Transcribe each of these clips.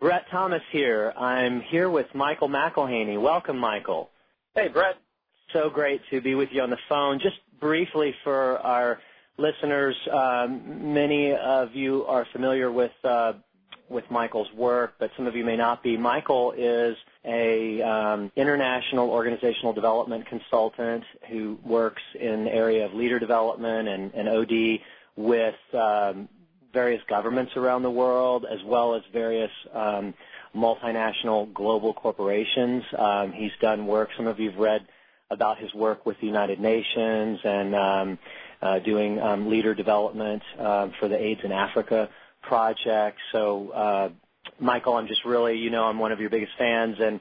Brett Thomas here. I'm here with Michael McElhaney. Welcome, Michael. Hey, Brett. So great to be with you on the phone. Just briefly for our listeners, many of you are familiar with Michael's work, but some of you may not be. Michael is a international organizational development consultant who works in the area of leader development and OD with various governments around the world, as well as various multinational global corporations. He's done work, some of you have read about his work with the United Nations and doing leader development for the AIDS in Africa project. So, Michael, I'm just really, I'm one of your biggest fans, and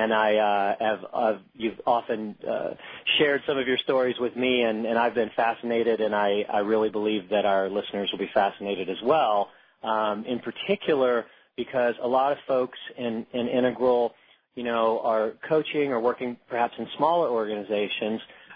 you've often shared some of your stories with me, and I've been fascinated, and I really believe that our listeners will be fascinated as well, in particular because a lot of folks in Integral, are coaching or working perhaps in smaller organizations,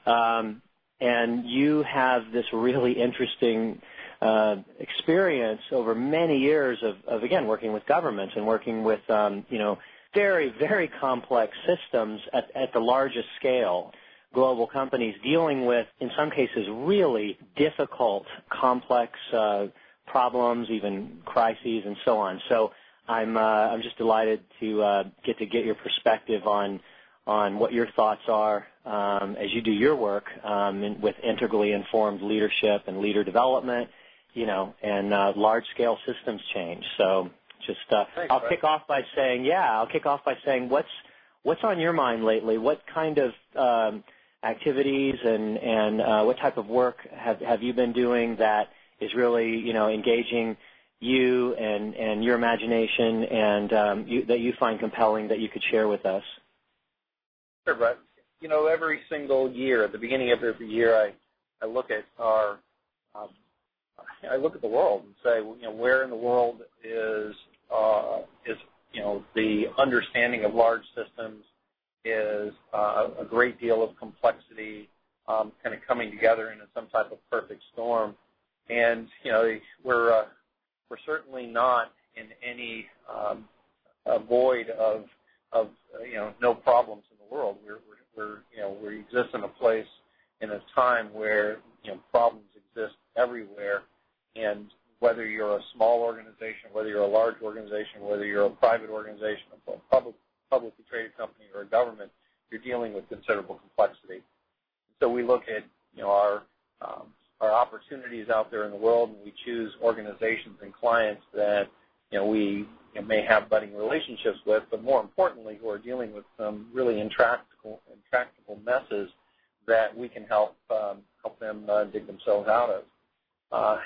and you have this really interesting experience over many years of again, working with governments and working with, very, very complex systems at the largest scale, global companies dealing with, in some cases, really difficult, complex problems, even crises, and so on. So I'm just delighted to get your perspective on what your thoughts are as you do your work with integrally informed leadership and leader development, and large-scale systems change. So just Thanks, I'll kick off by saying what's on your mind lately? What kind of activities and what type of work have you been doing that is really, engaging you and your imagination and that you find compelling that you could share with us? Sure, Brett. Every single year, at the beginning of every year, I look at I look at the world and say, where in the world is the understanding of large systems is a great deal of complexity kind of coming together in some type of perfect storm, and we're certainly not in any void of no problems in the world. We exist in a place in a time where problems exist everywhere, and whether you're a small organization, whether you're a large organization, whether you're a private organization, a publicly traded company, or a government, you're dealing with considerable complexity. So we look at our opportunities out there in the world, and we choose organizations and clients that we may have budding relationships with, but more importantly, who are dealing with some really intractable messes that we can help them dig themselves out of.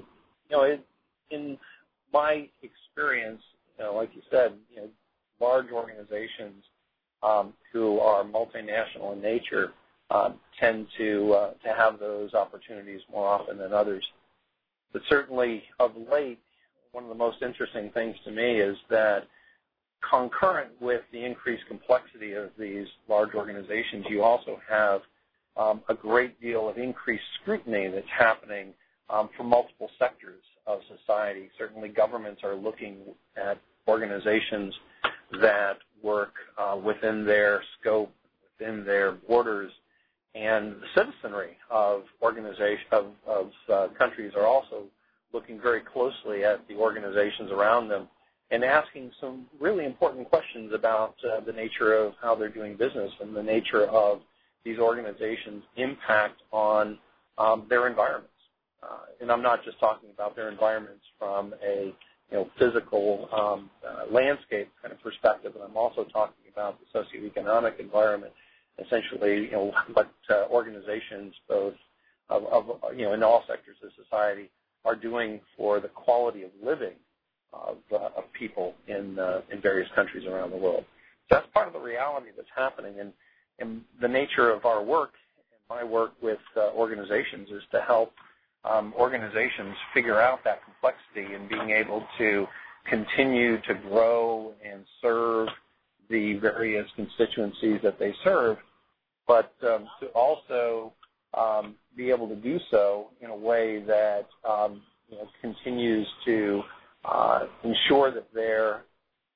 In my experience, like you said, large organizations who are multinational in nature tend to have those opportunities more often than others. But certainly, of late, one of the most interesting things to me is that concurrent with the increased complexity of these large organizations, you also have a great deal of increased scrutiny that's happening from multiple sectors of society. Certainly, governments are looking at organizations that work within their scope, within their borders, and the citizenry of countries are also looking very closely at the organizations around them and asking some really important questions about the nature of how they're doing business and the nature of these organizations' impact on their environments. And I'm not just talking about their environments from a physical landscape kind of perspective, but I'm also talking about the socioeconomic environment, essentially, what organizations, both in all sectors of society, are doing for the quality of living of people in various countries around the world. So that's part of the reality that's happening, and the nature of our work and my work with organizations is to help organizations figure out that complexity and being able to continue to grow and serve the various constituencies that they serve, but to also be able to do so in a way that continues to ensure that they're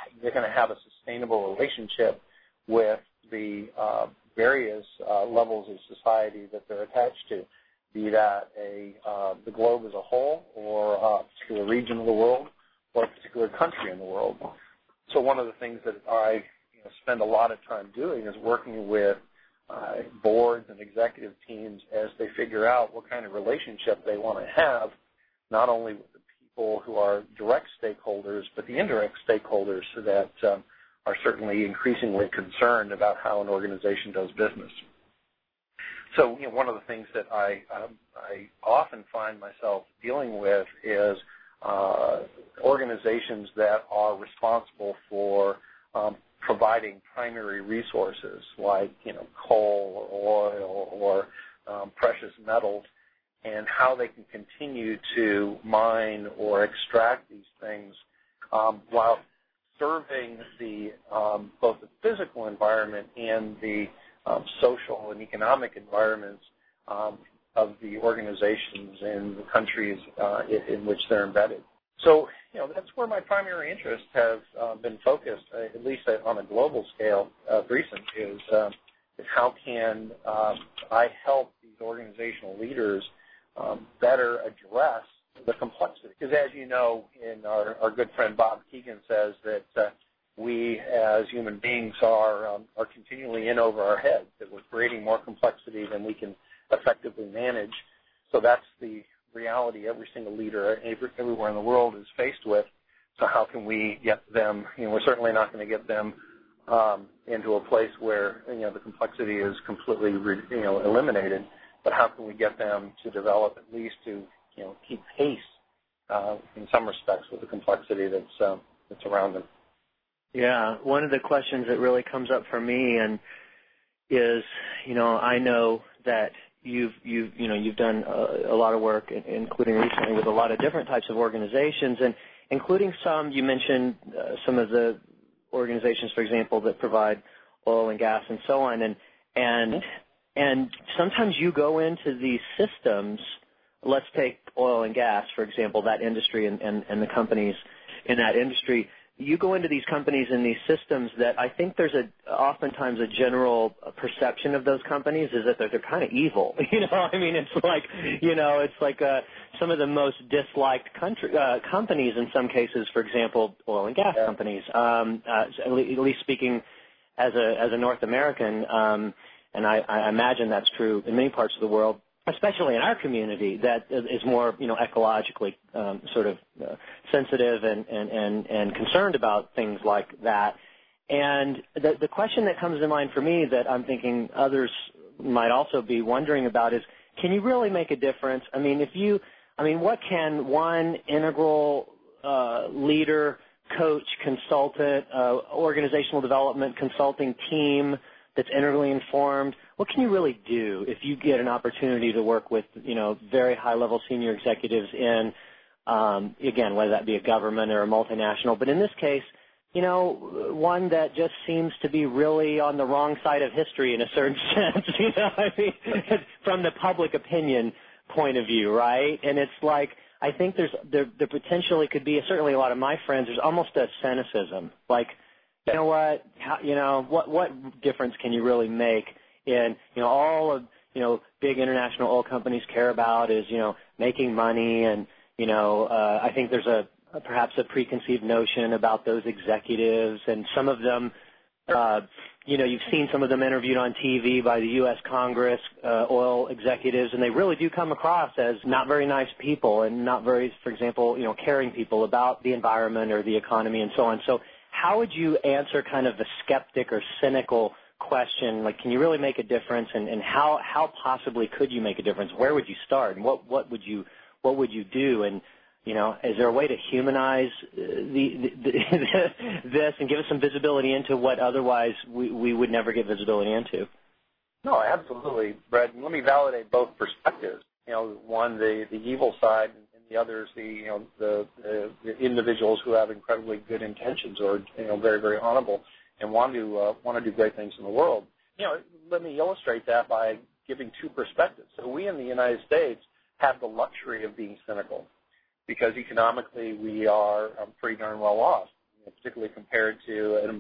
they're going to have a sustainable relationship with the various levels of society that they're attached to, be that the globe as a whole, or a particular region of the world, or a particular country in the world. So one of the things that I spend a lot of time doing is working with boards and executive teams as they figure out what kind of relationship they want to have, not only with the people who are direct stakeholders, but the indirect stakeholders that are certainly increasingly concerned about how an organization does business. So one of the things that I often find myself dealing with is organizations that are responsible for providing primary resources like coal or oil or precious metals, and how they can continue to mine or extract these things while serving the both the physical environment and the social and economic environments of the organizations and the countries in which they're embedded. So, that's where my primary interests have been focused, at least on a global scale of recent, is how can I help these organizational leaders better address the complexity. Because as you know, in our good friend Bob Keegan says that we as human beings are continually in over our heads, that we're creating more complexity than we can effectively manage. So that's the reality every single leader everywhere in the world is faced with. So how can we get them, we're certainly not going to get them into a place where, the complexity is completely, eliminated, but how can we get them to develop at least to, keep pace in some respects with the complexity that's around them. Yeah, one of the questions that really comes up for me is, I know that you've done a lot of work, including recently with a lot of different types of organizations, and including some, you mentioned some of the organizations, for example, that provide oil and gas and so on, and sometimes you go into these systems. Let's take oil and gas, for example, that industry and the companies in that industry. You go into these companies and these systems that I think there's oftentimes a general perception of those companies is that they're kind of evil. It's like some of the most disliked companies in some cases. For example, oil and gas companies. At least speaking as a North American, and I imagine that's true in many parts of the world, especially in our community that is more, ecologically sensitive and concerned about things like that. And the question that comes to mind for me that I'm thinking others might also be wondering about is, can you really make a difference? What can one integral leader, coach, consultant, organizational development consulting team that's integrally informed, what can you really do if you get an opportunity to work with, very high-level senior executives in, again, whether that be a government or a multinational, but in this case, one that just seems to be really on the wrong side of history in a certain sense, from the public opinion point of view, right? And it's like, I think there potentially could be, certainly a lot of my friends, there's almost a cynicism, like, what difference can you really make in, all of, big international oil companies care about is, making money, and, I think there's perhaps a preconceived notion about those executives, and some of them, you've seen some of them interviewed on TV by the U.S. Congress, oil executives, and they really do come across as not very nice people and not very, for example, caring people about the environment or the economy and so on. So how would you answer kind of the skeptic or cynical question, like, can you really make a difference, and how possibly could you make a difference? Where would you start, and what would you do? And is there a way to humanize this and give us some visibility into what otherwise we would never get visibility into? No, absolutely, Brett. And let me validate both perspectives. One, the evil side, and the others, the individuals who have incredibly good intentions or very, very honorable and want to do great things in the world. Let me illustrate that by giving two perspectives. So we in the United States have the luxury of being cynical, because economically we are pretty darn well off. particularly compared to an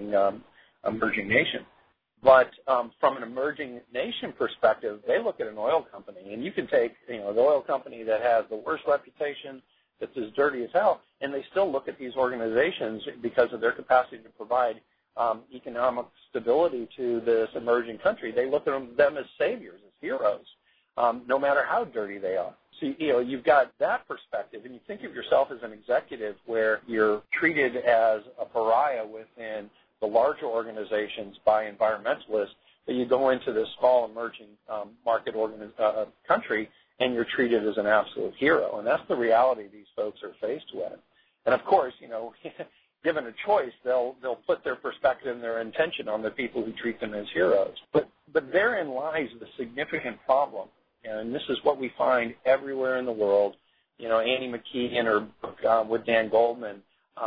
emerging nation. But from an emerging nation perspective, they look at an oil company, and you can take the oil company that has the worst reputation, that's as dirty as hell, and they still look at these organizations because of their capacity to provide economic stability to this emerging country. They look at them as saviors, as heroes, no matter how dirty they are. So, you've got that perspective, and you think of yourself as an executive where you're treated as a pariah within the larger organizations by environmentalists, that you go into this small emerging market country and you're treated as an absolute hero. And that's the reality these folks are faced with. And of course, given a choice, they'll put their perspective and their intention on the people who treat them as heroes. But therein lies the significant problem. And this is what we find everywhere in the world. Annie McKee in her book with Dan Goldman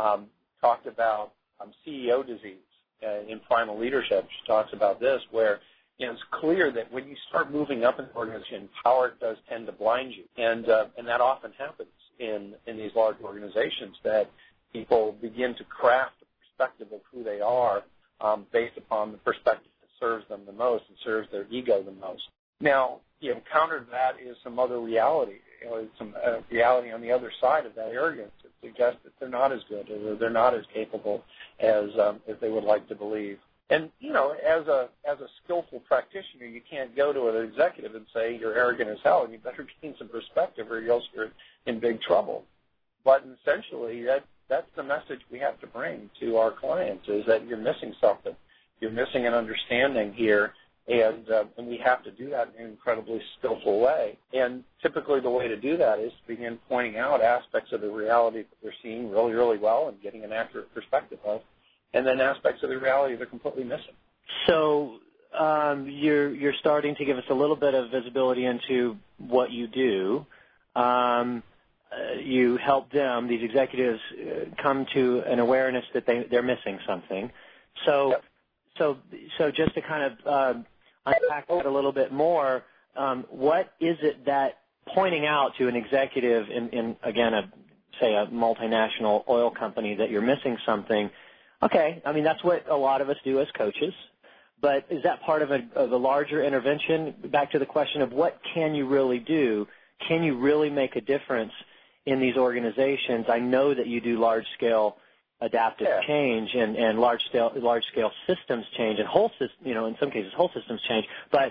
talked about CEO disease in Primal Leadership. She talks about this, where it's clear that when you start moving up in the organization, power does tend to blind you, and that often happens in these large organizations, that people begin to craft the perspective of who they are based upon the perspective that serves them the most and serves their ego the most. Now, counter to that is some other reality, some reality on the other side of that arrogance that suggests that they're not as good or they're not as capable as they would like to believe. And, as a skillful practitioner, you can't go to an executive and say you're arrogant as hell and you better gain some perspective or else you're in big trouble. But essentially, that's the message we have to bring to our clients, is that you're missing something. You're missing an understanding here. And we have to do that in an incredibly skillful way. And typically the way to do that is to begin pointing out aspects of the reality that they're seeing really, really well and getting an accurate perspective of, and then aspects of the reality they're completely missing. So you're starting to give us a little bit of visibility into what you do. You help them, these executives, come to an awareness that they're missing something. So, yep. so just to kind of unpack that a little bit more, what is it that pointing out to an executive in again, say a multinational oil company that you're missing something? Okay, I mean, that's what a lot of us do as coaches, but is that part of a larger intervention? Back to the question of what can you really do? Can you really make a difference in these organizations? I know that you do large-scale adaptive change and large-scale systems change and in some cases whole systems change. But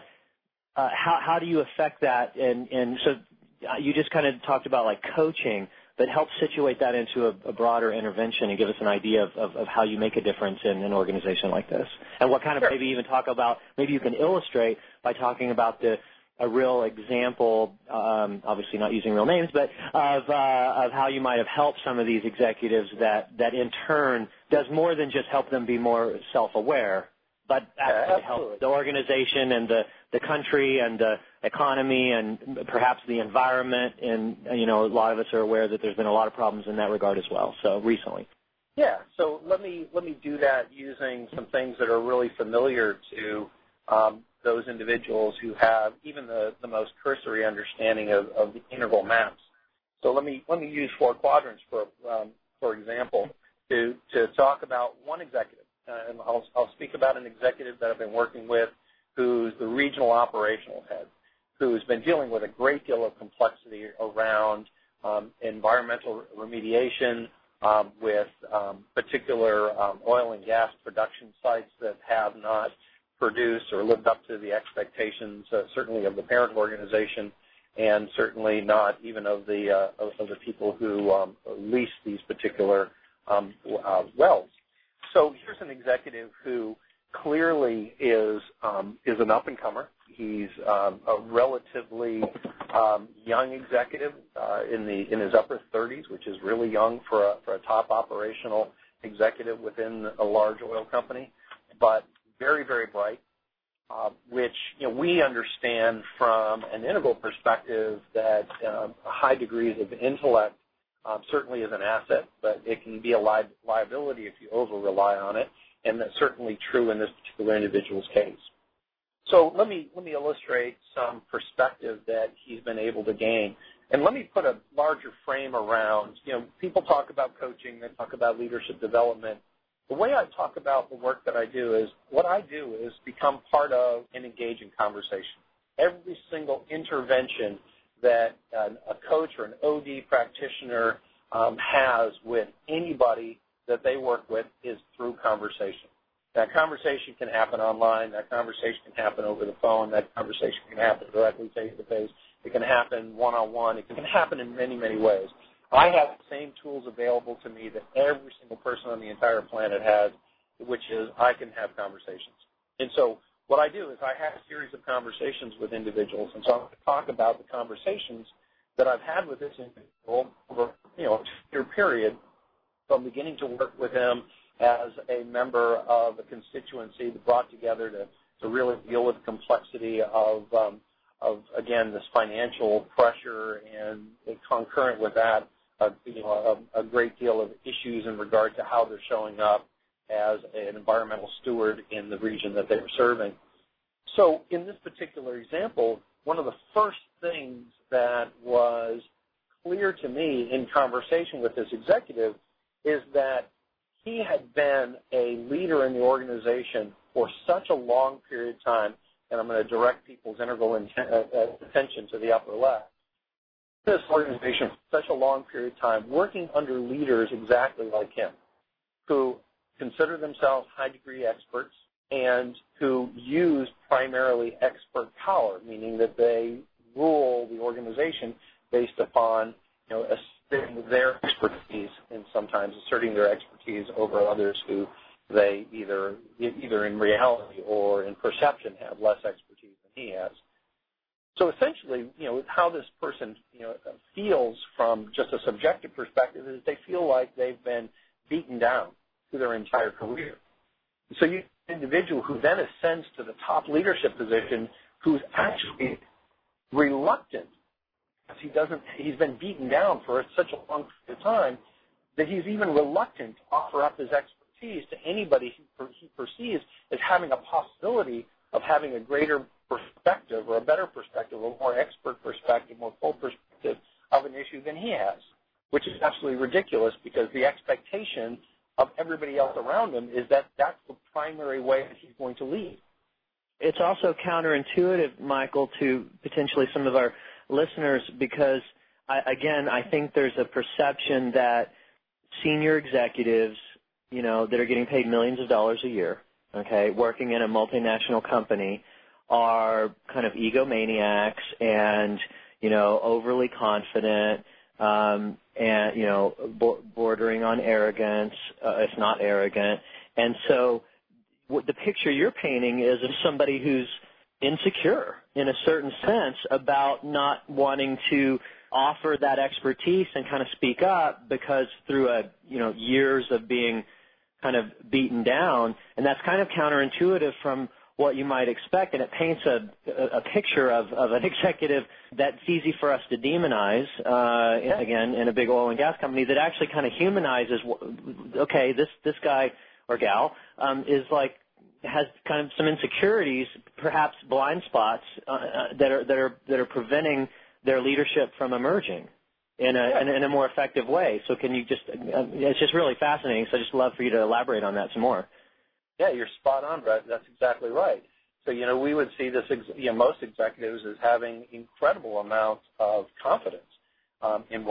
how do you affect that? And so you just kind of talked about like coaching, but help situate that into a broader intervention and give us an idea of how you make a difference in an organization like this. And what kind of maybe even talk about, maybe you can illustrate by talking about a real example, obviously not using real names, but of how you might have helped some of these executives that in turn does more than just help them be more self-aware, but actually help the organization and the country and the economy and perhaps the environment. And, a lot of us are aware that there's been a lot of problems in that regard as well, so recently. Yeah, so let me do that using some things that are really familiar to those individuals who have even the most cursory understanding of the integral maps. So let me use 4 quadrants for example to talk about one executive, and I'll speak about an executive that I've been working with who's the regional operational head, who's been dealing with a great deal of complexity around environmental remediation with particular oil and gas production sites that have not produced or lived up to the expectations, certainly of the parent organization, and certainly not even of the people who lease these particular wells. So here's an executive who clearly is an up-and-comer. He's a relatively young executive in his upper 30s, which is really young for a top operational executive within a large oil company, but very, very bright, which we understand from an integral perspective that high degrees of intellect certainly is an asset, but it can be a liability if you over-rely on it, and that's certainly true in this particular individual's case. So let me illustrate some perspective that he's been able to gain. And let me put a larger frame around, people talk about coaching, they talk about leadership development. The way I talk about the work that I do is, what I do is become part of and engage in conversation. Every single intervention that a coach or an OD practitioner has with anybody that they work with is through conversation. That conversation can happen online. That conversation can happen over the phone. That conversation can happen directly face-to-face. It can happen one-on-one. It can happen in many, many ways. I have the same tools available to me that every single person on the entire planet has, which is I can have conversations. And so what I do is I have a series of conversations with individuals, and so I'm going to talk about the conversations that I've had with this individual over a 2-year period, from beginning to work with him as a member of a constituency that brought together to really deal with the complexity of again, this financial pressure, and concurrent with that, a great deal of issues in regard to how they're showing up as an environmental steward in the region that they were serving. So in this particular example, one of the first things that was clear to me in conversation with this executive is that he had been a leader in the organization for such a long period of time, and I'm going to direct people's integral attention to the upper left. This organization for such a long period of time, working under leaders exactly like him, who consider themselves high-degree experts and who use primarily expert power, meaning that they rule the organization based upon asserting their expertise, and sometimes asserting their expertise over others who they either in reality or in perception have less expertise than he has. So essentially, how this person feels from just a subjective perspective is they feel like they've been beaten down through their entire career. So you have an individual who then ascends to the top leadership position who's actually reluctant, because he's been beaten down for such a long period of time that he's even reluctant to offer up his expertise to anybody he perceives as having a possibility of having a greater perspective or a better perspective, a more expert perspective, more full perspective of an issue than he has, which is absolutely ridiculous, because the expectation of everybody else around him is that that's the primary way that he's going to lead. It's also counterintuitive, Michael, to potentially some of our listeners, because, I think there's a perception that senior executives, that are getting paid millions of dollars a year, okay, working in a multinational company, are kind of egomaniacs and, overly confident, and, bordering on arrogance, if not arrogant. And so the picture you're painting is of somebody who's insecure in a certain sense about not wanting to offer that expertise and kind of speak up, because through years of being kind of beaten down, and that's kind of counterintuitive from what you might expect, and it paints a picture of an executive that's easy for us to demonize, again, in a big oil and gas company, that actually kind of humanizes, okay, this guy or gal is like, has kind of some insecurities, perhaps blind spots that are preventing their leadership from emerging in a more effective way. So can you it's just really fascinating. So I'd just love for you to elaborate on that some more. Yeah, you're spot on, Brett. That's exactly right. So, we would see this, most executives as having incredible amounts of confidence in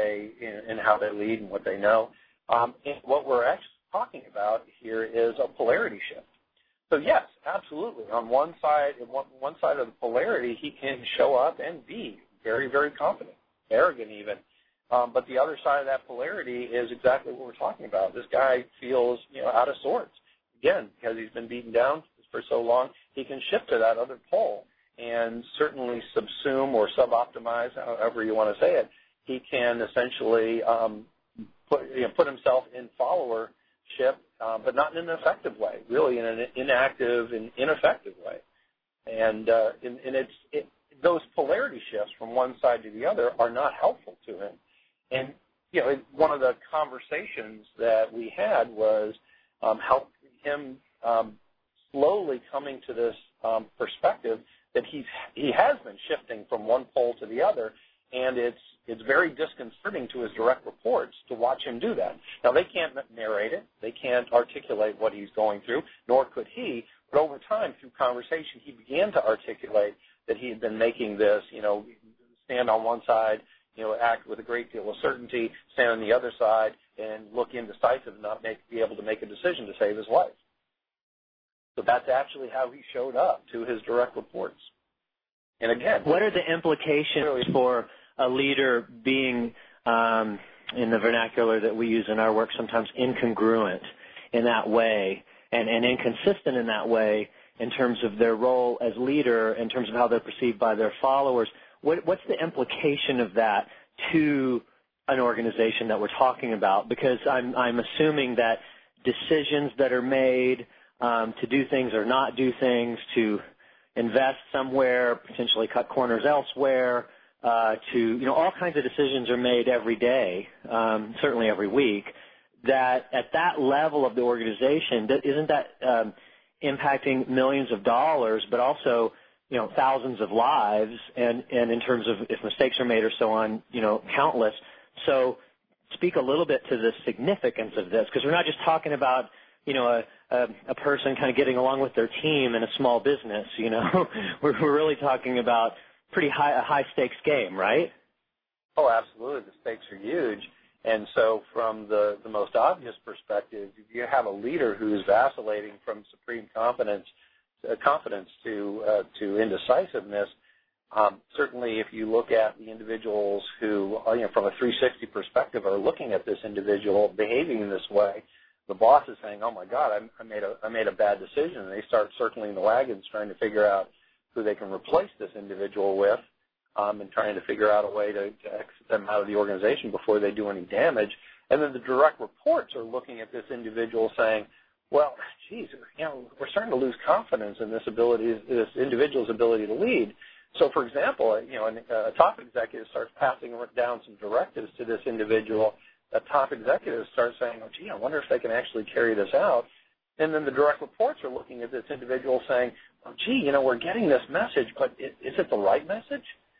how they lead and what they know. And what we're actually talking about here is a polarity shift. So yes, absolutely. On one side of the polarity, he can show up and be very, very confident, arrogant even. But the other side of that polarity is exactly what we're talking about. This guy feels, out of sorts. Again, because he's been beaten down for so long, he can shift to that other pole and certainly subsume or suboptimize, however you want to say it. He can essentially put himself in followership, but not in an effective way, really in an inactive and ineffective way. And those polarity shifts from one side to the other are not helpful to him. And, one of the conversations that we had was help him slowly coming to this perspective that he has been shifting from one pole to the other, And it's very disconcerting to his direct reports to watch him do that. Now, they can't narrate it. They can't articulate what he's going through, nor could he. But over time, through conversation, he began to articulate that he had been making this, stand on one side, act with a great deal of certainty, stand on the other side, and look indecisive and not be able to make a decision to save his life. So that's actually how he showed up to his direct reports. And again, what are the implications for a leader being, in the vernacular that we use in our work, sometimes incongruent in that way and inconsistent in that way in terms of their role as leader, in terms of how they're perceived by their followers? What's the implication of that to an organization that we're talking about? Because I'm assuming that decisions that are made to do things or not do things, to invest somewhere, potentially cut corners elsewhere, all kinds of decisions are made every day, certainly every week, that at that level of the organization, isn't that impacting millions of dollars, but also thousands of lives, and in terms of if mistakes are made or so on, countless. So speak a little bit to the significance of this, because we're not just talking about, a person kind of getting along with their team in a small business, We're really talking about a high stakes game, right? Oh, absolutely. The stakes are huge. And so from the most obvious perspective, if you have a leader who is vacillating from supreme confidence to indecisiveness, certainly if you look at the individuals who, from a 360 perspective, are looking at this individual behaving in this way, the boss is saying, "Oh my God, I made a bad decision," and they start circling the wagons, trying to figure out who they can replace this individual with, and trying to figure out a way to exit them out of the organization before they do any damage. And then the direct reports are looking at this individual saying, "Well, geez, we're starting to lose confidence in this individual's ability to lead." So, for example, a top executive starts passing down some directives to this individual. A top executive starts saying, "Oh, gee, I wonder if they can actually carry this out." And then the direct reports are looking at this individual saying, "Oh, gee, we're getting this message, but is it the right message?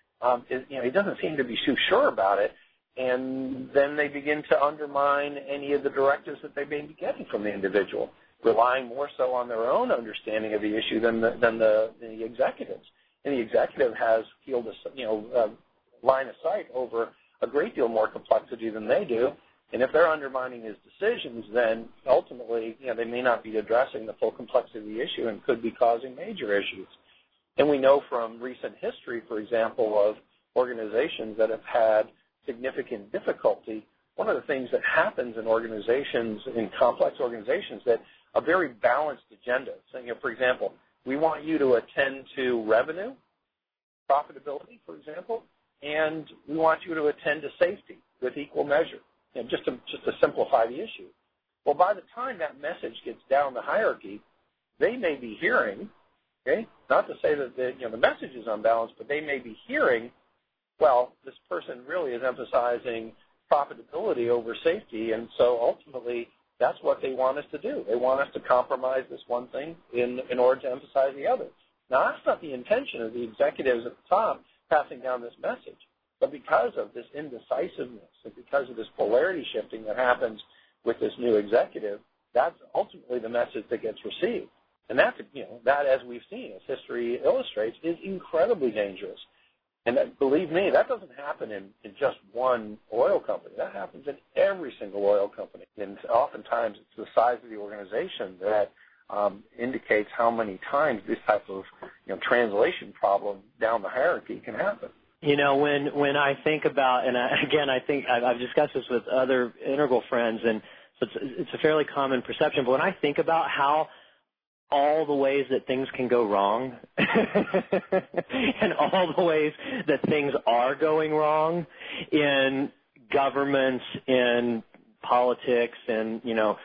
He doesn't seem to be too sure about it." And then they begin to undermine any of the directives that they may be getting from the individual, relying more so on their own understanding of the issue than the executives. And the executive has peeled a line of sight over a great deal more complexity than they do. And if they're undermining his decisions, then ultimately, they may not be addressing the full complexity of the issue and could be causing major issues. And we know from recent history, for example, of organizations that have had significant difficulty, one of the things that happens in organizations, in complex organizations, that a very balanced agenda. So, for example, we want you to attend to revenue, profitability, for example, and we want you to attend to safety with equal measure, just to simplify the issue. Well, by the time that message gets down the hierarchy, they may be hearing, not to say that the message is unbalanced, but they may be hearing, well, this person really is emphasizing profitability over safety, and so ultimately that's what they want us to do. They want us to compromise this one thing in order to emphasize the other. Now, that's not the intention of the executives at the top passing down this message. But because of this indecisiveness and because of this polarity shifting that happens with this new executive, that's ultimately the message that gets received. And that's, that, as we've seen, as history illustrates, is incredibly dangerous. And believe me, that doesn't happen in just one oil company. That happens in every single oil company. And oftentimes it's the size of the organization that indicates how many times this type of translation problem down the hierarchy can happen. When I think about, and I think I've discussed this with other Integral friends, and so it's a fairly common perception, but when I think about how all the ways that things can go wrong and all the ways that things are going wrong in governments, in politics, and,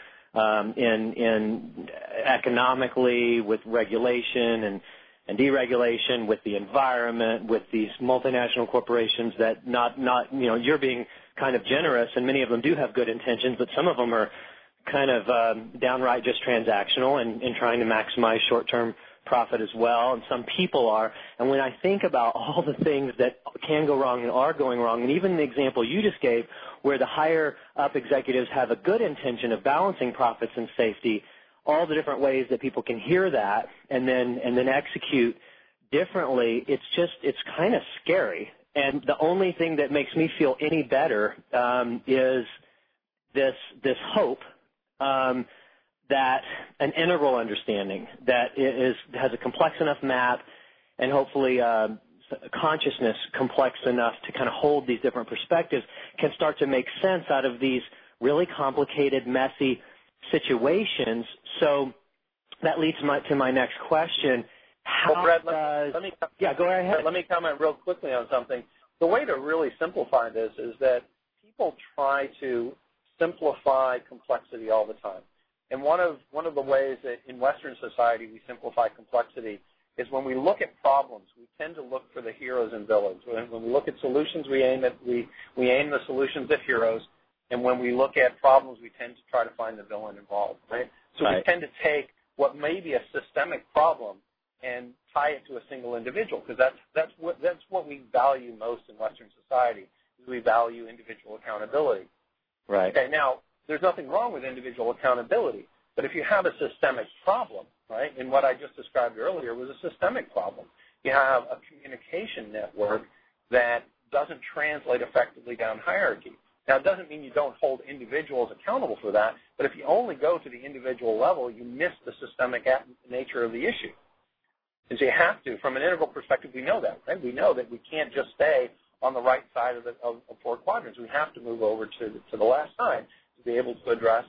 in economically, with regulation and deregulation, with the environment, with these multinational corporations that you're being kind of generous, and many of them do have good intentions, but some of them are kind of downright just transactional and trying to maximize short-term profit as well, and some people are. And when I think about all the things that can go wrong and are going wrong, and even the example you just gave where the higher up executives have a good intention of balancing profits and safety, all the different ways that people can hear that and then execute differently, it's kind of scary. And the only thing that makes me feel any better is this hope that an integral understanding that has a complex enough map and hopefully consciousness complex enough to kind of hold these different perspectives can start to make sense out of these really complicated, messy situations. So that leads to my next question. Well, Brad, go ahead. Let me comment real quickly on something. The way to really simplify this is that people try to simplify complexity all the time. And one of the ways that in Western society we simplify complexity is when we look at problems, we tend to look for the heroes and villains. When we look at solutions, we aim the solutions at heroes, and when we look at problems, we tend to try to find the villain involved, right? So we tend to take what may be a systemic problem and tie it to a single individual, because that's what we value most in Western society. Is we value individual accountability. Right. Okay. Now, there's nothing wrong with individual accountability, but if you have a systemic problem, right, and what I just described earlier was a systemic problem. You have a communication network that doesn't translate effectively down hierarchy. Now, it doesn't mean you don't hold individuals accountable for that, but if you only go to the individual level, you miss the systemic nature of the issue. And so you have to, from an integral perspective, we know that, right? We know that we can't just stay on the right side of four quadrants. We have to move over to the left side to be able to address,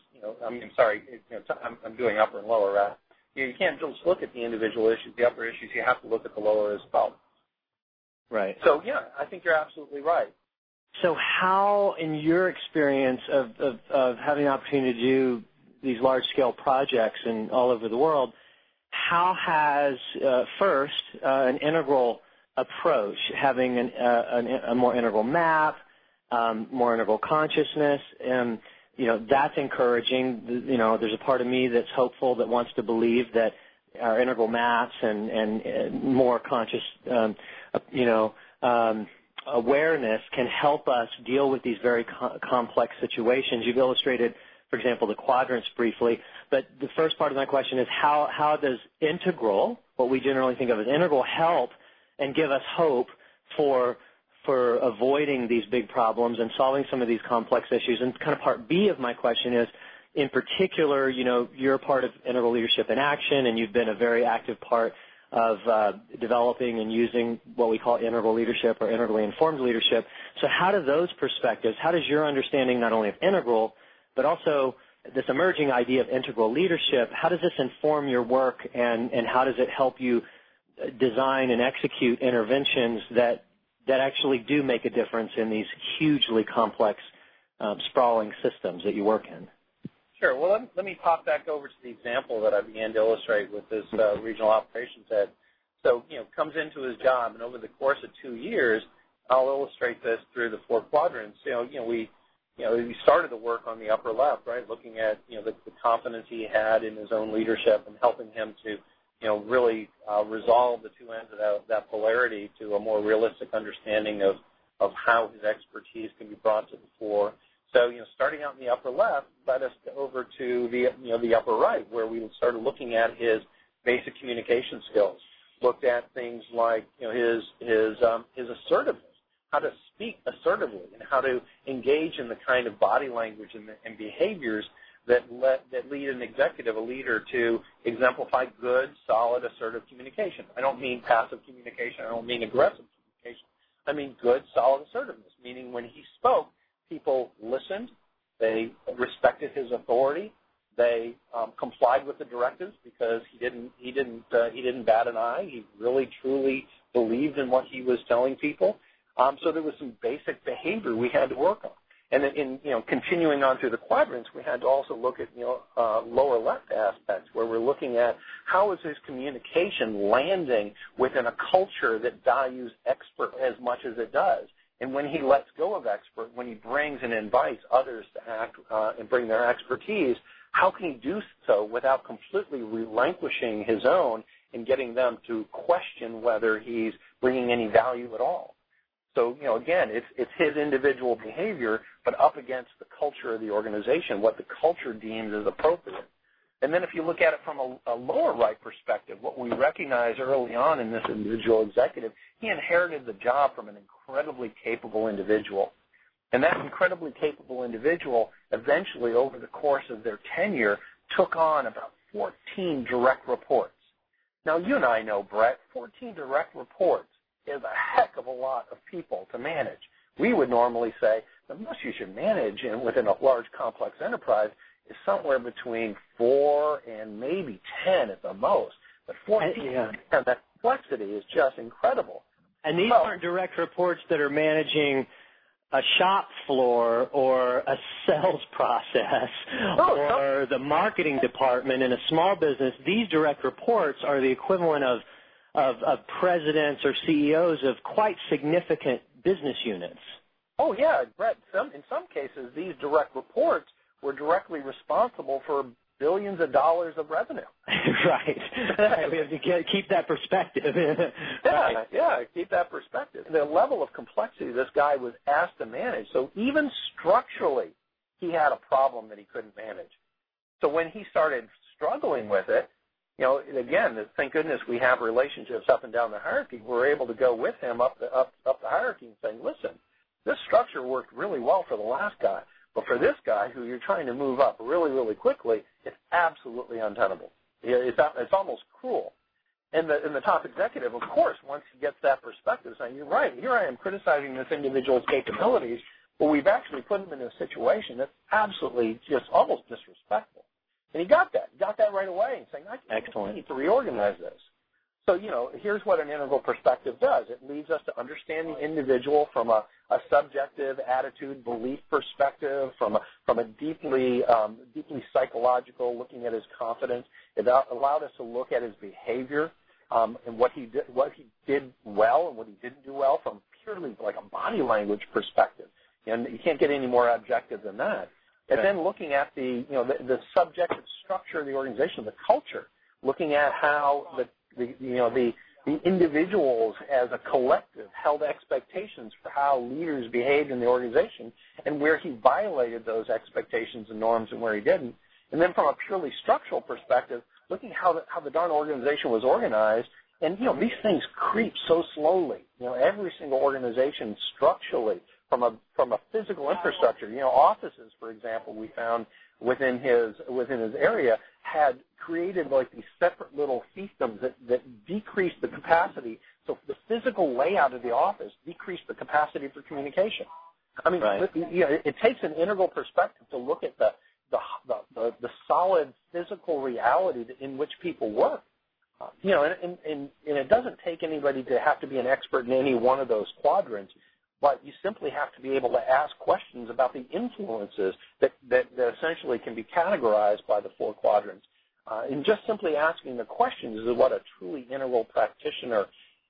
I'm doing upper and lower, right? You can't just look at the individual issues, the upper issues. You have to look at the lower as well. Right. So, yeah, I think you're absolutely right. So how, in your experience of having the opportunity to do these large-scale projects all over the world, how has, first, an integral approach, having a more integral map, more integral consciousness, and, that's encouraging. There's a part of me that's hopeful that wants to believe that our integral maps and more conscious, awareness can help us deal with these very complex situations. You've illustrated, for example, the quadrants briefly, but the first part of my question is how does integral, what we generally think of as integral, help and give us hope for avoiding these big problems and solving some of these complex issues? And kind of part B of my question is, in particular, you're a part of Integral Leadership in Action, and you've been a very active part of developing and using what we call integral leadership or integrally informed leadership. So how do those perspectives, how does your understanding not only of integral, but also this emerging idea of integral leadership, how does this inform your work, and how does it help you design and execute interventions that actually do make a difference in these hugely complex, sprawling systems that you work in? Sure. Well, let me pop back over to the example that I began to illustrate with this regional operations head. So, comes into his job, and over the course of 2 years, I'll illustrate this through the four quadrants. We started the work on the upper left, right, looking at, the confidence he had in his own leadership and helping him to, really resolve the two ends of that polarity to a more realistic understanding of how his expertise can be brought to the fore. So, starting out in the upper left led us over to the upper right, where we started looking at his basic communication skills. Looked at things like, his assertiveness, how to speak assertively, and how to engage in the kind of body language and behaviors that lead an executive, a leader, to exemplify good, solid, assertive communication. I don't mean passive communication. I don't mean aggressive communication. I mean good, solid assertiveness, meaning when he spoke, people listened, they respected his authority, they complied with the directives because he didn't bat an eye. He really truly believed in what he was telling people. So there was some basic behavior we had to work on. And in continuing on through the quadrants, we had to also look at lower left aspects, where we're looking at how is his communication landing within a culture that values expert as much as it does. And when he lets go of expert, when he brings and invites others to act and bring their expertise, how can he do so without completely relinquishing his own and getting them to question whether he's bringing any value at all. So, again, it's his individual behavior, but up against the culture of the organization, what the culture deems as appropriate. And then if you look at it from a lower right perspective, what we recognize early on in this individual executive, he inherited the job from an incredibly capable individual. And that incredibly capable individual eventually, over the course of their tenure, took on about 14 direct reports. Now, you and I know, Brett, 14 direct reports is a heck of a lot of people to manage. We would normally say the most you should manage within a large, complex enterprise is somewhere between 4 and maybe 10 at the most. But 14, that complexity is just incredible. And these aren't direct reports that are managing a shop floor or a sales process or the marketing department in a small business. These direct reports are the equivalent of presidents or CEOs of quite significant business units. Oh, yeah, Brett. In some cases, these direct reports were directly responsible for billions of dollars of revenue. Right. We have to keep that perspective. Yeah, keep that perspective. The level of complexity this guy was asked to manage, so even structurally, he had a problem that he couldn't manage. So when he started struggling with it, again, thank goodness we have relationships up and down the hierarchy. We're able to go with him up the hierarchy and saying, listen, this structure worked really well for the last guy. But for this guy, who you're trying to move up really, really quickly, it's absolutely untenable. It's almost cruel. And the top executive, of course, once he gets that perspective, saying, you're right, here I am criticizing this individual's capabilities, but we've actually put him in a situation that's absolutely just almost disrespectful. And he got that. He got that right away and saying, I need to reorganize this. So, here's what an integral perspective does. It leads us to understand the individual from a subjective attitude, belief perspective, from a deeply psychological, looking at his confidence. It allowed us to look at his behavior and what he did well and what he didn't do well from purely like a body language perspective. And you can't get any more objective than that. And then looking at the subjective structure of the organization, the culture, looking at how the individuals as a collective held expectations for how leaders behaved in the organization and where he violated those expectations and norms and where he didn't. And then from a purely structural perspective, looking how the darn organization was organized. And, these things creep so slowly. Every single organization structurally from a physical infrastructure, offices, for example, we found within his area had created like these separate little fiefdoms that decreased the capacity. So the physical layout of the office decreased the capacity for communication. I mean, it takes an integral perspective to look at the solid physical reality in which people work. And it doesn't take anybody to have to be an expert in any one of those quadrants, but you simply have to be able to ask questions about the influences that essentially can be categorized by the 4 quadrants. And just simply asking the questions is what a truly integral practitioner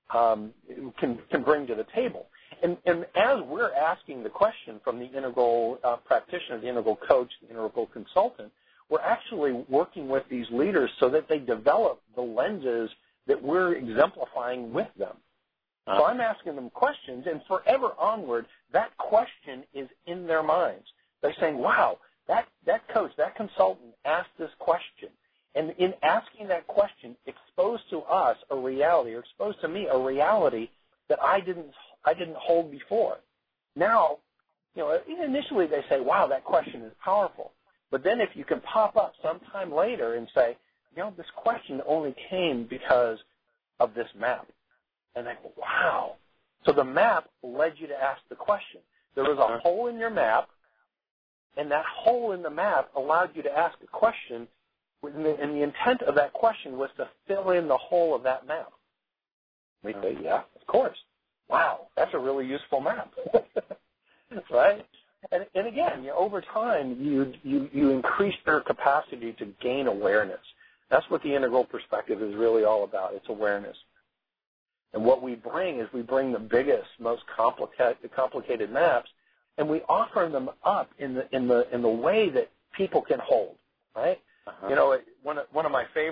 can bring to the table. And as we're asking the question from the integral practitioner, the integral coach, the integral consultant, we're actually working with these leaders so that they develop the lenses that we're exemplifying with them. So I'm asking them questions, and forever onward, that question is in their minds. They're saying, wow, that coach, that consultant asked this question. And in asking that question, exposed to us a reality, or exposed to me a reality that I didn't hold before. Now, initially they say, wow, that question is powerful. But then if you can pop up sometime later and say, this question only came because of this map. And they go, wow. So the map led you to ask the question. There was a hole in your map, and that hole in the map allowed you to ask a question, and the intent of that question was to fill in the hole of that map. We say, yeah, of course. Wow, that's a really useful map. Right? And again, over time, you increase their capacity to gain awareness. That's what the integral perspective is really all about. It's awareness. And what we bring is we bring the biggest, most complicated maps, and we offer them up in the way that people can hold. Right? One of my favorite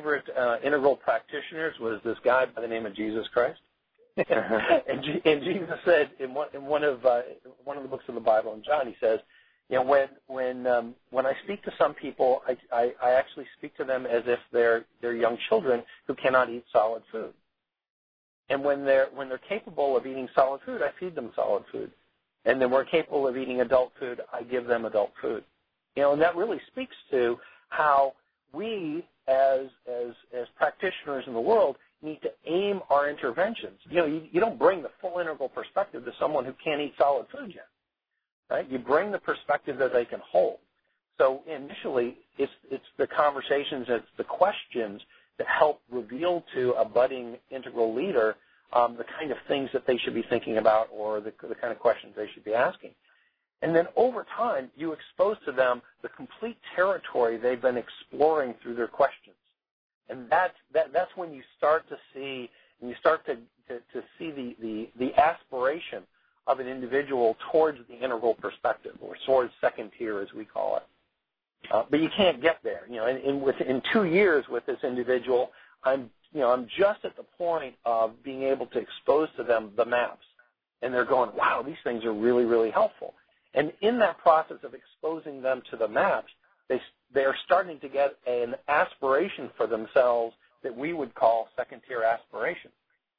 favorite integral practitioners was this guy by the name of Jesus Christ. and Jesus said in one of the books of the Bible, in John, he says, you know, when I speak to some people, I actually speak to them as if they're young children who cannot eat solid food. And when they're capable of eating solid food, I feed them solid food. And then we're capable of eating adult food, I give them adult food. You know, and that really speaks to how we as practitioners in the world need to aim our interventions. You know, you don't bring the full integral perspective to someone who can't eat solid food yet, right? You bring the perspective that they can hold. So initially, it's the conversations, it's the questions that help reveal to a budding integral leader the kind of things that they should be thinking about or the kind of questions they should be asking. And then over time, you expose to them the complete territory they've been exploring through their questions. And that's when you start to see, and you start to see the aspiration of an individual towards the integral perspective, or towards second tier, as we call it. But you can't get there. You know, in 2 years with this individual, I'm just at the point of being able to expose to them the maps, and they're going, wow, these things are really, really helpful. And in that process of exposing them to the maps, they are starting to get an aspiration for themselves that we would call second-tier aspiration.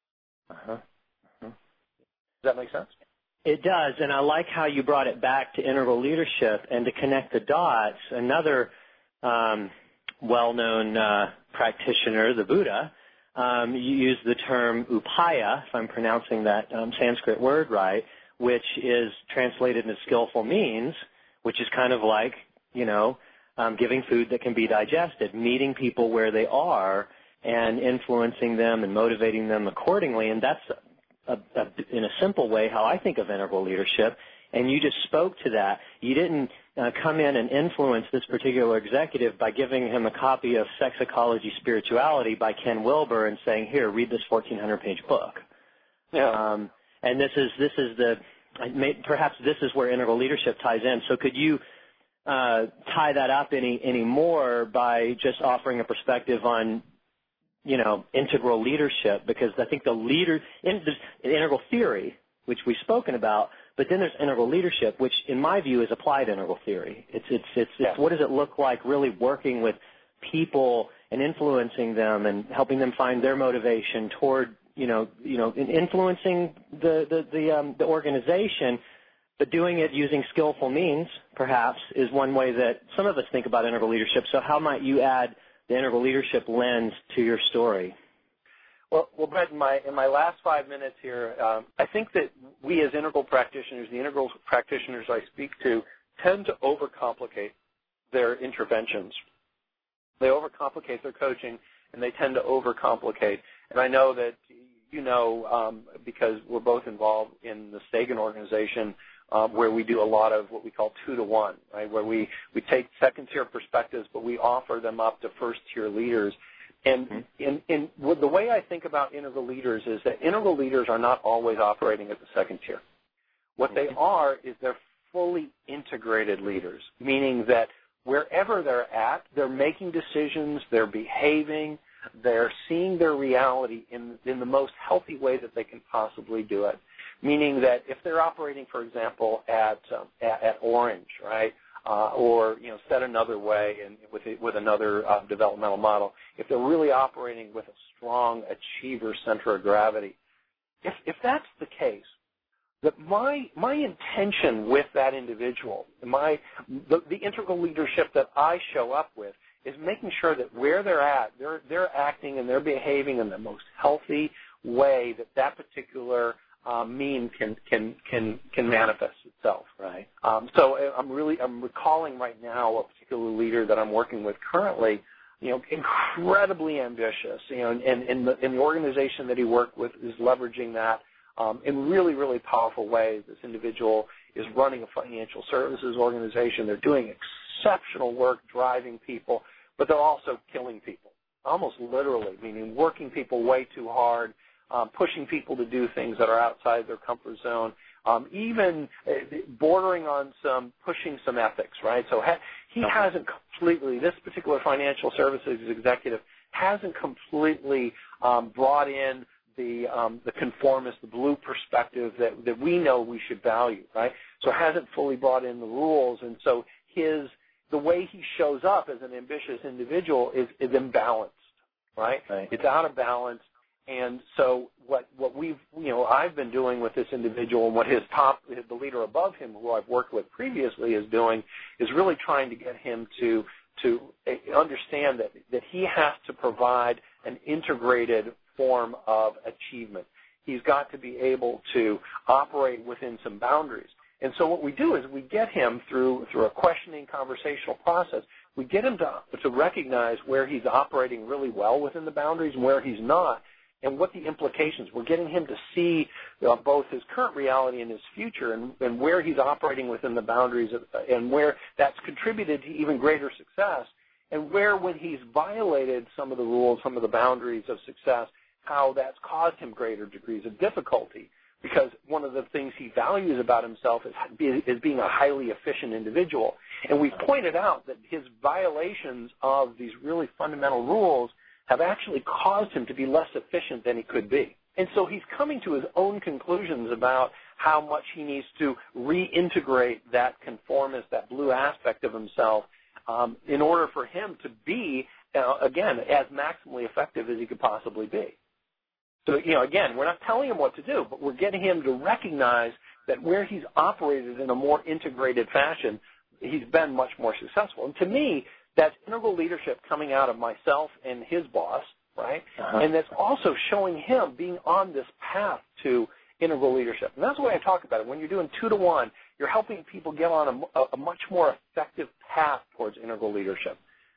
Does that make sense? It does, and I like how you brought it back to integral leadership and to connect the dots. Another well-known practitioner, the Buddha, used the term upaya, if I'm pronouncing that Sanskrit word right, which is translated into skillful means, which is kind of like, you know, giving food that can be digested, meeting people where they are and influencing them and motivating them accordingly. And that's, in a simple way, how I think of integral leadership. And you just spoke to that. You didn't come in and influence this particular executive by giving him a copy of Sex Ecology Spirituality by Ken Wilber and saying, here, read this 1,400-page book. Yeah. And perhaps this is where integral leadership ties in. So could you tie that up any more by just offering a perspective on, you know, integral leadership? Because I think there's integral theory, which we've spoken about, but then there's integral leadership, which in my view is applied integral theory. It's what does it look like really working with people and influencing them and helping them find their motivation toward, influencing the organization, but doing it using skillful means, perhaps, is one way that some of us think about integral leadership. So how might you add the integral leadership lens to your story? Well, Brett, in my last 5 minutes here, I think that we as integral practitioners, the integral practitioners I speak to, tend to overcomplicate their interventions. They overcomplicate their coaching, and they tend to overcomplicate. And I know that because we're both involved in the Stagen organization, where we do a lot of what we call 2-to-1, right? Where we take second-tier perspectives, but we offer them up to first-tier leaders. And the way I think about integral leaders is that integral leaders are not always operating at the second tier. What they are is they're fully integrated leaders, meaning that wherever they're at, they're making decisions, they're behaving, they're seeing their reality in the most healthy way that they can possibly do it. Meaning that if they're operating, for example, at Orange, right, or said another way and with another developmental model, if they're really operating with a strong achiever center of gravity, if that's the case, that my intention with that individual, the integral leadership that I show up with, is making sure that where they're at, they're acting and they're behaving in the most healthy way that particular mean can manifest itself, right? So I'm recalling right now a particular leader that I'm working with currently, incredibly ambitious, and the organization that he worked with is leveraging that in really, really powerful ways. This individual is running a financial services organization. They're doing exceptional work driving people, but they're also killing people, almost literally, meaning working people way too hard, pushing people to do things that are outside their comfort zone, even bordering on pushing some ethics, right? So he hasn't completely, this particular financial services executive hasn't completely brought in the conformist, the blue perspective that we know we should value, right? So hasn't fully brought in the rules, and so the way he shows up as an ambitious individual is imbalanced, right? It's out of balance, and so what I've been doing with this individual, and what the leader above him, who I've worked with previously, is doing, is really trying to get him to understand that he has to provide an integrated form of achievement. He's got to be able to operate within some boundaries. And so what we do is we get him through a questioning conversational process, we get him to recognize where he's operating really well within the boundaries and where he's not, and what the implications. We're getting him to see both his current reality and his future, and where he's operating within the boundaries and where that's contributed to even greater success, and where, when he's violated some of the rules, some of the boundaries of success, how that's caused him greater degrees of difficulty. Because one of the things he values about himself is being a highly efficient individual. And we've pointed out that his violations of these really fundamental rules have actually caused him to be less efficient than he could be. And so he's coming to his own conclusions about how much he needs to reintegrate that conformist, that blue aspect of himself, in order for him to be, again, as maximally effective as he could possibly be. So, again, we're not telling him what to do, but we're getting him to recognize that where he's operated in a more integrated fashion, he's been much more successful. And to me, that's integral leadership coming out of myself and his boss, right? And that's also showing him being on this path to integral leadership. And that's the way I talk about it. When you're doing 2-to-1, you're helping people get on a much more effective path towards integral leadership.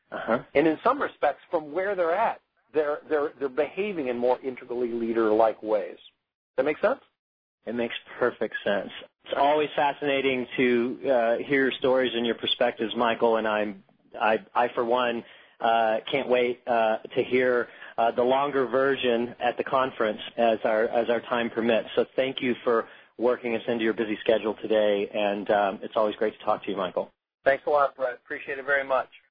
And in some respects, from where they're at, they're behaving in more integrally leader-like ways. Does that make sense? It makes perfect sense. It's always fascinating to hear your stories and your perspectives, Michael, and I for one, can't wait to hear the longer version at the conference as our time permits. So thank you for working us into your busy schedule today, and it's always great to talk to you, Michael. Thanks a lot, Brett. Appreciate it very much.